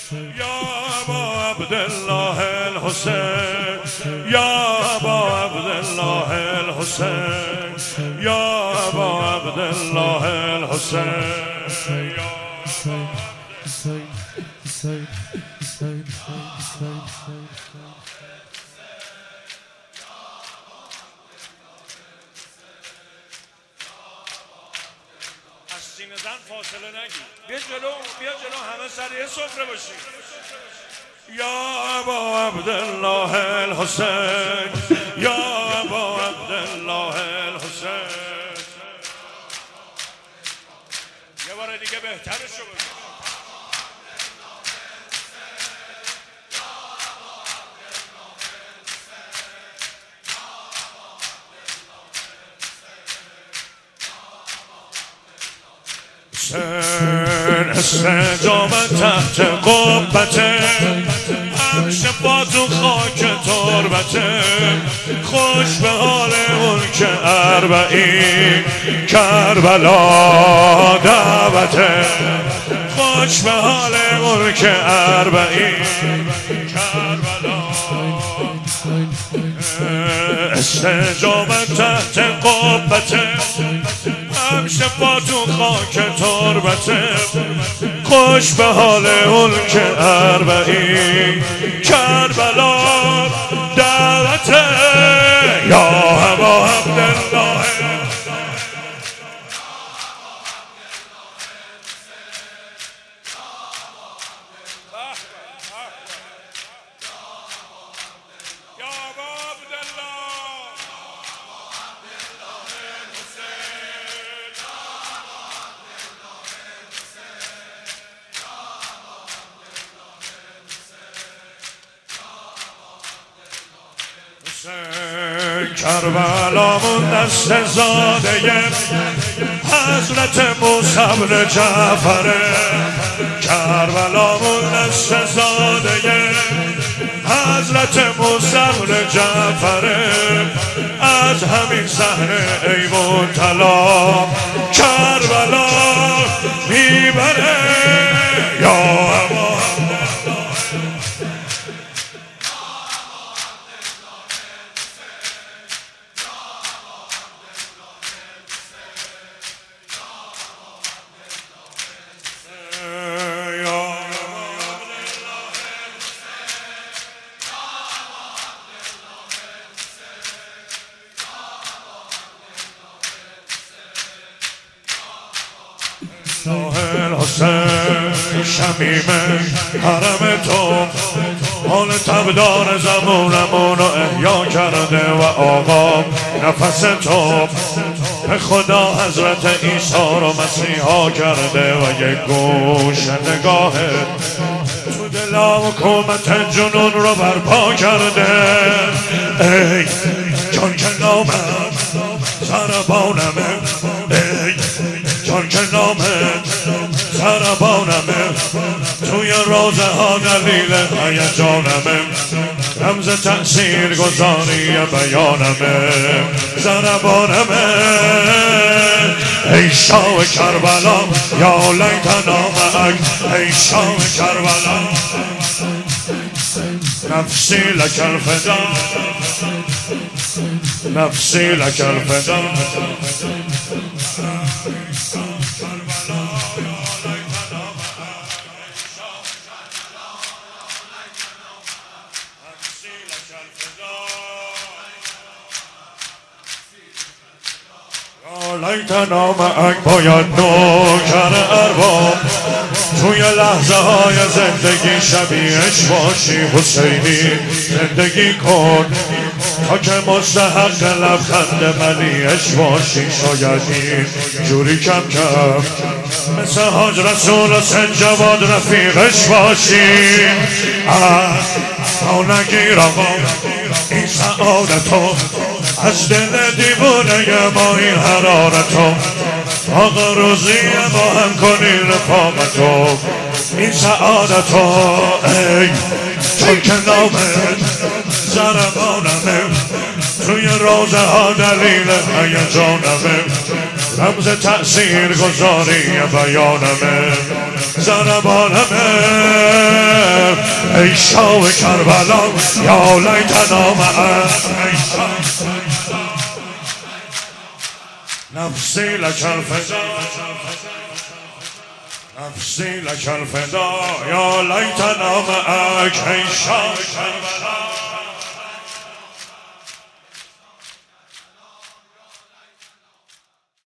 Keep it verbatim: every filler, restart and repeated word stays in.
یا ابا عبدالله الحسین یا ابا عبدالله الحسین یا ابا عبدالله الحسین از سینه زن فاصله نگیر. بیا جلو بیا جلو همه سر یه سفره باشیم. یا ابا عبدالله الحسین یا ابا عبدالله الحسین. یه بار دیگه بهترش رو بگو. حسین استجابت تحت قبته عرش با تو خاک تربته خوش به حال اون که اربعین کربلا دعوته خوش به حال اون که اربعین کربلا استجابت تحت قبته همشه با تو خاک تربته خوش به حال اون که اربعین کربلا دعوته یا ابا عبدالله کربلامون دست زاده حضرت موسی بن جعفره کربلامون دست زاده حضرت موسی بن جعفره از همین صحنه ایوان طلا کربلا میبره یا ابا حسین شمیم حرم تو حال تبدار زمونمون رو احیا کرده و آقا نفس تو به خدا حضرت عیسی رو مسیحا کرده و یک گوش نگاهه تو دلا حکومت جنون رو برپا کرده ای جان که نامم زربانمه ای جان که نامه زربانمه توی روزه ها دلیل هیجانمه رمز تأثیر گذاری بیانمه زربانمه ای شاه کربلا یا لیتنا معک ای شاه کربلا نفسی لک الفدا نفسی لک الفدا لیتنا معک باید نوکر ارباب توی لحظه های زندگی شبیهش باشی حسینی زندگی کن تا که مستحق لبخند ملیش باشی شاید این جوری کم کم مثل حاج رسول و سنجواد رفیقش باشی تا نگیر آقا این سعادتو از دل دیوونه با این حرارتو آقا روزی با هم کنی رفاقتو این سعادتو ای چون که نامت زربانمه توی روزه ها دلیل هیجانمه رمز تأثیر گذاری بیانمه زربانمه ای شام کربلا یا لیتنا معک نفسی لک الفدا نفسی لک الفدا یا لیتنا معک ای شام کربلا